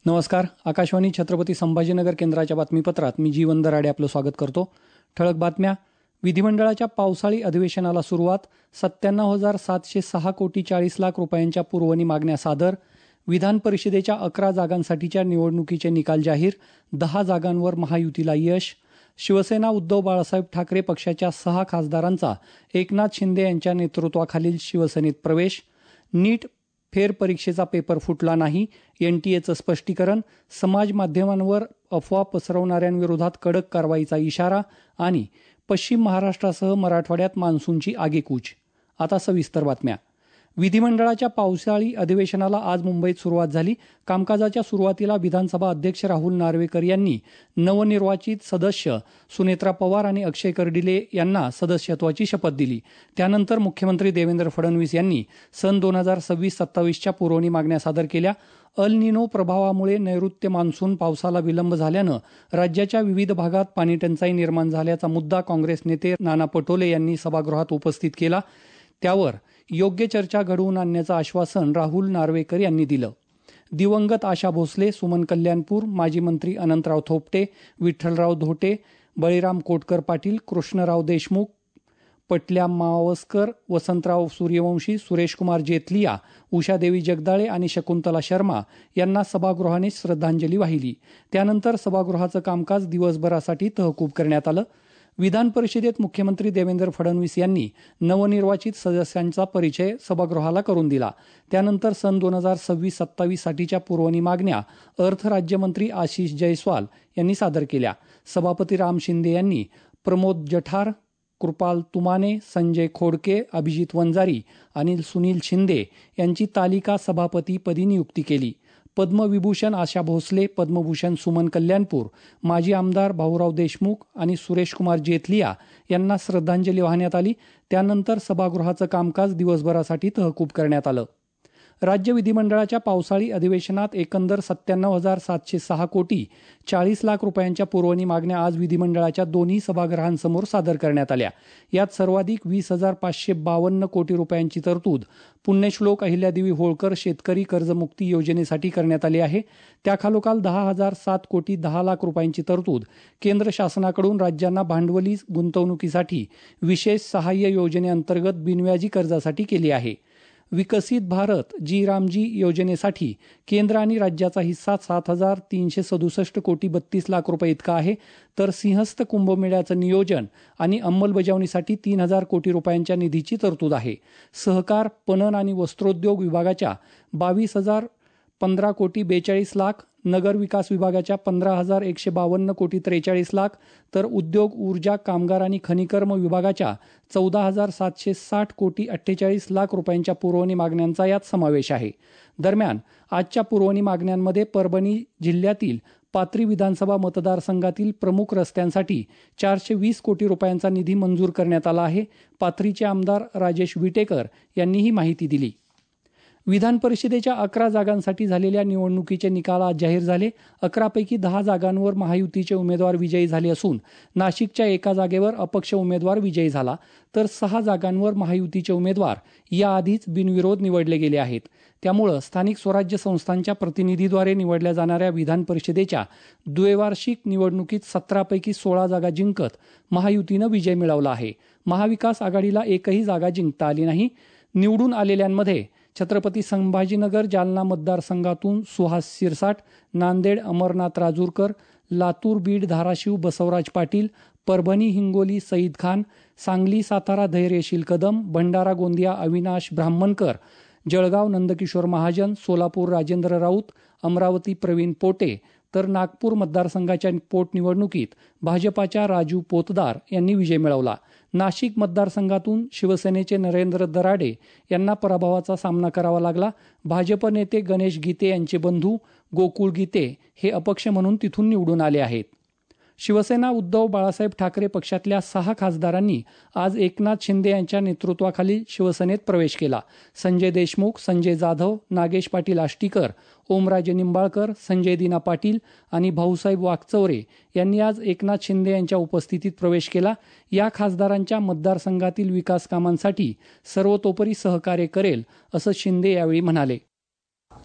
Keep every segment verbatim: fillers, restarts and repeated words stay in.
नमस्कार. आकाशवाणी छत्रपती संभाजीनगर केंद्राच्या बातमीपत्रात मी जीवन दराडे आपलं स्वागत करतो. ठळक बातम्या. विधिमंडळाच्या पावसाळी अधिवेशनाला सुरुवात. सत्त्याण्णव हजार सातशे सहा कोटी चाळीस लाख रुपयांच्या पुरवणी मागण्या सादर. विधान परिषदेच्या अकरा जागांसाठीच्या निवडणुकीचे निकाल जाहीर. दहा जागांवर महायुतीला यश. शिवसेना उद्धव बाळासाहेब ठाकरे पक्षाच्या सहा खासदारांचा एकनाथ शिंदे यांच्या नेतृत्वाखालील शिवसेनेत प्रवेश. नीट फेरपरीक्षेचा पेपर फुटला नाही, एनटीएचं स्पष्टीकरण. समाज माध्यमांवर अफवा पसरवणाऱ्यांविरोधात कडक कारवाईचा इशारा. आणि पश्चिम महाराष्ट्रासह मराठवाड्यात मान्सूनची आगेकूच. आता सविस्तर बातम्या. विधिमंडळाच्या पावसाळी अधिवेशनाला आज मुंबईत सुरुवात झाली. कामकाजाच्या सुरुवातीला विधानसभा अध्यक्ष राहुल नार्वेकर यांनी नवनिर्वाचित सदस्य सुनेत्रा पवार आणि अक्षय कर्डिले यांना सदस्यत्वाची शपथ दिली. त्यानंतर मुख्यमंत्री देवेंद्र फडणवीस यांनी सन दोन हजार सव्वीस सत्तावीसच्या पुरवणी मागण्या सादर केल्या. अल निनो प्रभावामुळे नैऋत्य मान्सून पावसाला विलंब झाल्यानं राज्याच्या विविध भागात पाणीटंचाई निर्माण झाल्याचा मुद्दा काँग्रेस नेते नाना पटोले यांनी सभागृहात उपस्थित केला. त्यावर योग्य चर्चा घडवून आणण्याचं आश्वासन राहुल नार्वेकर यांनी दिलं. दिवंगत आशा भोसले, सुमन कल्याणपूर, माजी मंत्री अनंतराव थोपटे, विठ्ठलराव धोटे, बळीराम कोटकर पाटील, कृष्णराव देशमुख, पटल्या मावस्कर, वसंतराव सूर्यवंशी, सुरेशकुमार जेतलिया, उषादेवी जगदाळे आणि शकुंतला शर्मा यांना सभागृहाने श्रद्धांजली वाहिली. त्यानंतर सभागृहाचं कामकाज दिवसभरासाठी तहकूब करण्यात आलं. विधान परिषदेत मुख्यमंत्री देवेंद्र फडणवीस यांनी नवनिर्वाचित सदस्यांचा परिचय सभागृहाला करून दिला. त्यानंतर सन दोन हजार सव्वीस सत्तावीस साठीच्या पुरवणी मागण्या अर्थ राज्यमंत्री आशिष जयस्वाल यांनी सादर केल्या. सभापती राम शिंदे यांनी प्रमोद जठार, कृपाल तुमाने, संजय खोडके, अभिजित वंजारी आणि सुनील शिंदे यांची तालिका सभापतीपदी नियुक्ती केली. पद्मविभूषण आशा भोसले, पद्मभूषण सुमन कल्याणपूर, माजी आमदार भाऊराव देशमुख आणि सुरेशकुमार जेतलिया यांना श्रद्धांजली वाहण्यात आली. त्यानंतर सभागृहाचं कामकाज दिवसभरासाठी तहकूब करण्यात आलं. राज्य विधिमंडळाच्या पावसाळी अधिवेशनात एकंदर सत्त्याण्णव हजार सातशे सहा कोटी चाळीस लाख रुपयांच्या पुरवणी मागण्या आज विधिमंडळाच्या दोन्ही सभागृहांसमोर सादर करण्यात आल्या. यात सर्वाधिक वीस हजार पाचशे बावन्न कोटी रुपयांची तरतूद पुण्यश्लोक अहिल्यादेवी होळकर शेतकरी कर्जमुक्ती योजनेसाठी करण्यात आली आहे. त्याखालोखाल दहा हजार सात कोटी दहा लाख रुपयांची तरतूद केंद्र शासनाकडून राज्यांना भांडवली गुंतवणुकीसाठी विशेष सहाय्य योजनेअंतर्गत बिनव्याजी कर्जासाठी केली आहे. विकसित भारत जी रामजी योजनेसाठी केंद्र आणि राज्याचा हिस्सा सात हजार तीनशे सदुसष्ट कोटी बत्तीस लाख रुपये इतका आहे. तर सिंहस्थ कुंभमेळ्याचं नियोजन आणि अंमलबजावणीसाठी तीन हजार कोटी रुपयांच्या निधीची तरतूद आहे. सहकार, पणन आणि वस्त्रोद्योग विभागाच्या बावीस हजार पंधरा कोटी बेचाळीस लाख, नगर विकास विभागाच्या पंधरा हजार एकशे बावन्न कोटी त्रेचाळीस लाख, तर उद्योग, ऊर्जा, कामगार आणि खनिकर्म विभागाच्या चौदा हजार सातशे साठ कोटी अठ्ठेचाळीस लाख रुपयांच्या पुरवणी मागण्यांचा यात समावेश आहे. दरम्यान आजच्या पुरवणी मागण्यांमध्ये परभणी जिल्ह्यातील पाथरी विधानसभा मतदारसंघातील प्रमुख रस्त्यांसाठी चारशे वीस कोटी रुपयांचा निधी मंजूर करण्यात आला आहे. पाथरीचे आमदार राजेश विटेकर यांनी ही माहिती दिली. विधान परिषदेच्या अकरा जागांसाठी झालेल्या निवडणुकीचे निकाल आज जाहीर झाले. अकरापैकी दहा जागांवर महायुतीचे उमेदवार विजयी झाले असून नाशिकच्या एका जागेवर अपक्ष उमेदवार विजयी झाला. तर सहा जागांवर महायुतीचे उमेदवार याआधीच बिनविरोध निवडले गेले आहेत. त्यामुळं स्थानिक स्वराज्य संस्थांच्या प्रतिनिधीद्वारे निवडल्या जाणाऱ्या विधान परिषदेच्या द्वैवार्षिक निवडणुकीत सतरापैकी सोळा जागा जिंकत महायुतीनं विजय मिळवला आहे. महाविकास आघाडीला एकही जागा जिंकता आली नाही. निवडून आलेल्यांमध्ये छत्रपती संभाजीनगर जालना मतदारसंघातून सुहास शिरसाट, नांदेड अमरनाथ राजूरकर, लातूर बीड धाराशिव बसवराज पाटील, परभणी हिंगोली सईद खान, सांगली सातारा धैर्यशील कदम, भंडारा गोंदिया अविनाश ब्राह्मणकर, जळगाव नंदकिशोर महाजन, सोलापूर राजेंद्र राऊत, अमरावती प्रवीण पोटे, तर नागपूर मतदारसंघाच्या पोटनिवडणुकीत भाजपाच्या राजू पोतदार यांनी विजय मिळवला. नाशिक मतदारसंघातून शिवसेनेचे नरेंद्र दराडे यांना पराभवाचा सामना करावा लागला. भाजप नेते गणेश गीते यांचे बंधू गोकुळ गीते हे अपक्ष म्हणून तिथून निवडून आले आहेत. शिवसेना उद्धव बाळासाहेब ठाकरे पक्षातल्या सहा खासदारांनी आज एकनाथ शिंदे यांच्या नेतृत्वाखाली शिवसेनेत प्रवेश केला. संजय देशमुख, संजय जाधव, नागेश पाटील आष्टीकर, ओमराजे निंबाळकर, संजय दिना पाटील आणि भाऊसाहेब वाकचौरे यांनी आज एकनाथ शिंदे यांच्या उपस्थितीत प्रवेश केला. या खासदारांच्या मतदारसंघातील विकास कामांसाठी सर्वतोपरी सहकार्य करेल असं शिंदे यावेळी म्हणाले.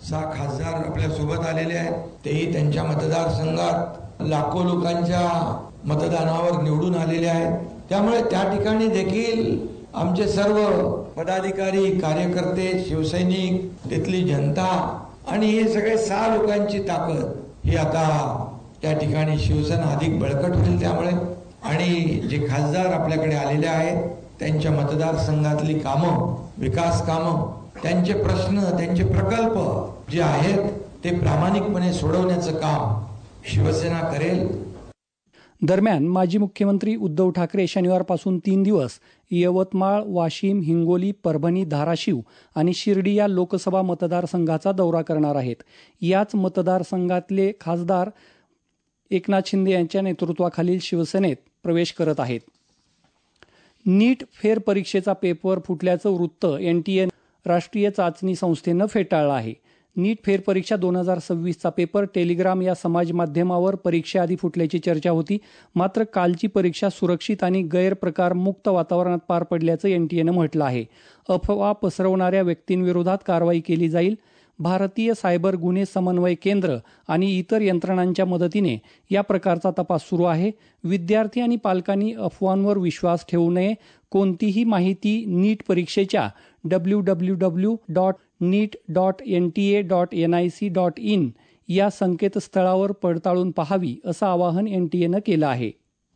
सहा खासदार आपल्या सोबत आलेले आहेत. तेही त्यांच्या मतदारसंघात लाखो लोकांच्या मतदानावर निवडून आलेले आहेत. त्यामुळे त्या ठिकाणी देखील आमचे सर्व पदाधिकारी, कार्यकर्ते, शिवसैनिक, तिथली जनता आणि हे सगळे सहा लोकांची ताकद ही आता त्या ठिकाणी शिवसेना अधिक बळकट होईल. त्यामुळे आणि जे खासदार आपल्याकडे आलेले आहेत त्यांच्या मतदारसंघातली कामं, विकास कामं, त्यांचे प्रश्न, त्यांचे प्रकल्प जे आहेत ते प्रामाणिकपणे सोडवण्याचं काम शिवसेना करेल. दरम्यान माजी मुख्यमंत्री उद्धव ठाकरे शनिवारपासून तीन दिवस यवतमाळ, वाशिम, हिंगोली, परभणी, धाराशिव आणि शिर्डी या लोकसभा मतदारसंघाचा दौरा करणार आहेत. याच मतदारसंघातले खासदार एकनाथ शिंदे यांच्या नेतृत्वाखालील शिवसेनेत प्रवेश करत आहेत. नीट फेरपरीक्षेचा पेपर फुटल्याचं वृत्त एनटीए राष्ट्रीय चाचणी संस्थेनं फेटाळलं आहे. नीट फेरपरीक्षा दोन हजार सव्वीसचा पेपर टेलिग्राम या समाज माध्यमावर परीक्षेआधी फुटल्याची चर्चा होती. मात्र कालची परीक्षा सुरक्षित आणि गैरप्रकारमुक्त वातावरणात पार पडल्याचं एनटीएनं म्हटलं आहे. अफवा पसरवणाऱ्या व्यक्तींविरोधात कारवाई केली जाईल. भारतीय सायबर गुन्हे समन्वय केंद्र आणि इतर यंत्रणांच्या मदतीने या प्रकारचा तपास सुरू आहे. विद्यार्थी आणि पालकांनी अफवांवर विश्वास ठेवू नये. कोणतीही माहिती नीट परीक्षेच्या W W W dot NEET dot N T A dot N I C dot in या संकेतस्थळावर पडताळून पाहावी असं आवाहन एनटीएनं केलं आहे.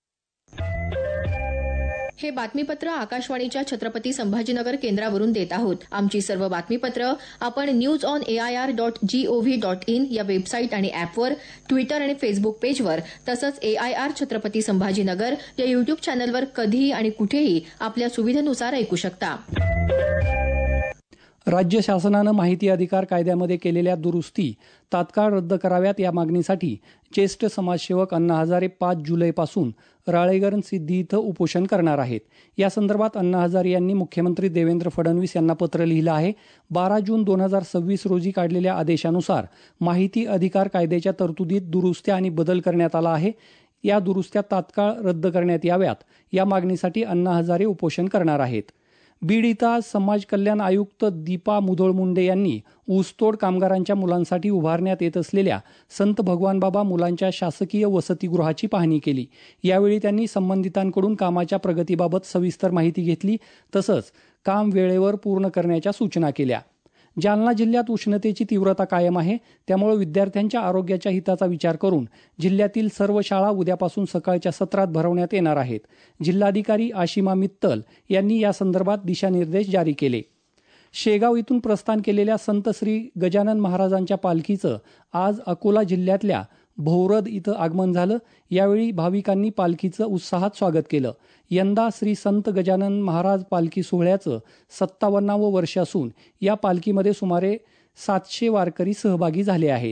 हे बातमीपत्र आकाशवाणीच्या छत्रपती संभाजीनगर केंद्रावरून देत आहोत. आमची सर्व बातमीपत्र आपण news on AIR dot gov dot in या वेबसाईट आणि ॲपवर, ट्विटर आणि फेसबुक पेजवर तसंच एआयआर छत्रपती संभाजीनगर या युट्यूब चॅनलवर कधीही आणि कुठेही आपल्या सुविधेनुसार ऐकू शकता. राज्य शासनानं माहिती अधिकार कायद्यामध्ये केलेल्या दुरुस्ती तात्काळ रद्द कराव्यात या मागणीसाठी ज्येष्ठ समाजसेवक अण्णा हजारे पाच जुलैपासून राळेगण सिद्धी इथं उपोषण करणार आहेत. या संदर्भात अण्णा हजारे यांनी मुख्यमंत्री देवेंद्र फडणवीस यांना पत्र लिहिलं आहे. बारा जून दोन हजार सव्वीस रोजी काढलेल्या आदेशानुसार माहिती अधिकार कायद्याच्या तरतुदीत दुरुस्त्या आणि बदल करण्यात आला आहे. या दुरुस्त्या तात्काळ रद्द करण्यात याव्यात या मागणीसाठी अण्णा हजारे उपोषण करणार आहेत. बीड इथं आज समाज कल्याण आयुक्त दीपा मुधोळ मुंडे यांनी ऊसतोड कामगारांच्या मुलांसाठी उभारण्यात येत असलेल्या संत भगवानबाबा मुलांच्या शासकीय वसतिगृहाची पाहणी केली. यावेळी त्यांनी संबंधितांकडून कामाच्या प्रगतीबाबत सविस्तर माहिती घेतली. तसंच काम वेळेवर पूर्ण करण्याच्या सूचना केल्या. जालना जिल्ह्यात उष्णतेची तीव्रता कायम आहे. त्यामुळे विद्यार्थ्यांच्या आरोग्याच्या हिताचा विचार करून जिल्ह्यातील सर्व शाळा उद्यापासून सकाळच्या सत्रात भरवण्यात येणार आहेत. जिल्हाधिकारी आशिमा मित्तल यांनी या संदर्भात दिशानिर्देश जारी केले. शेगाव इथून प्रस्थान केलेल्या संत श्री गजानन महाराजांच्या पालखीचं आज अकोला जिल्ह्यातल्या भोरद इथं आगमन झालं. यावेळी भाविकांनी पालखीचं उत्साहात स्वागत केलं. यंदा श्री संत गजानन महाराज पालखी सोहळ्याचं सत्तावन्नावं वर्ष असून या पालखीमध्ये सुमारे सातशे वारकरी सहभागी झाले आहेत.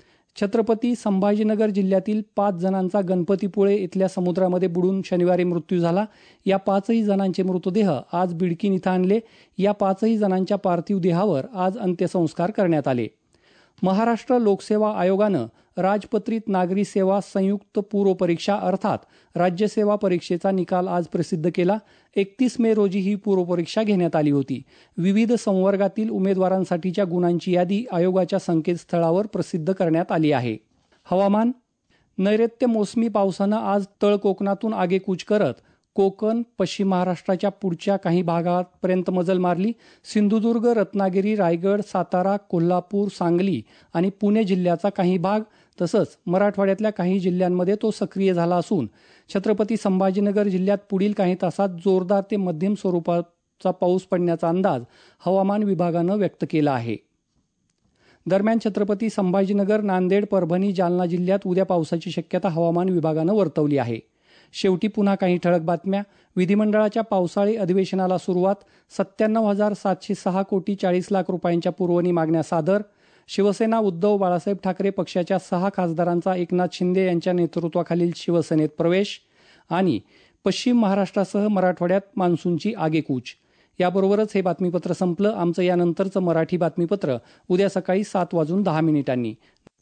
छत्रपती संभाजीनगर जिल्ह्यातील पाच जणांचा गणपतीपुळे इथल्या समुद्रामध्ये बुडून शनिवारी मृत्यू झाला. या पाचही जणांचे मृतदेह आज बिडकीन इथं आणले. या पाचही जणांच्या पार्थिव देहावर आज अंत्यसंस्कार करण्यात आले. महाराष्ट्र लोकसेवा आयोगानं राजपत्रित नागरी सेवा संयुक्त पूर्व परीक्षा अर्थात राज्यसेवा परीक्षेचा निकाल आज प्रसिद्ध केला. एकतीस मे रोजी ही पूर्व परीक्षा घेण्यात आली होती. विविध संवर्गातील उमेदवारांसाठीच्या गुणांची यादी आयोगाच्या संकेतस्थळावर प्रसिद्ध करण्यात आली आहे. हवामान. नैऋत्य मोसमी पावसानं आज तळ कोकणातून आगेकूच करत कोकण, पश्चिम महाराष्ट्राच्या पुढच्या काही भागापर्यंत मजल मारली. सिंधुदुर्ग, रत्नागिरी, रायगड, सातारा, कोल्हापूर, सांगली आणि पुणे जिल्ह्याचा काही भाग तसंच मराठवाड्यातल्या काही जिल्ह्यांमध्ये तो सक्रिय झाला असून छत्रपती संभाजीनगर जिल्ह्यात पुढील काही तासात जोरदार ते मध्यम स्वरूपाचा पाऊस पडण्याचा अंदाज हवामान विभागानं व्यक्त केला आहे. दरम्यान छत्रपती संभाजीनगर, नांदेड, परभणी, जालना जिल्ह्यात उद्या पावसाची शक्यता हवामान विभागानं वर्तवली आहे. शेवटी पुन्हा काही ठळक बातम्या. विधिमंडळाच्या पावसाळी अधिवेशनाला सुरुवात. सत्त्याण्णव हजार सातशे सहा कोटी चाळीस लाख रुपयांच्या पुरवणी मागण्या सादर. शिवसेना उद्धव बाळासाहेब ठाकरे पक्षाच्या सहा खासदारांचा एकनाथ शिंदे यांच्या नेतृत्वाखालील शिवसेनेत प्रवेश. आणि पश्चिम महाराष्ट्रासह मराठवाड्यात मान्सूनची आगेकूच. याबरोबरच हे बातमीपत्र संपलं. आमचं यानंतरचं मराठी बातमीपत्र उद्या सकाळी सात वाजून दहा मिनिटांनी.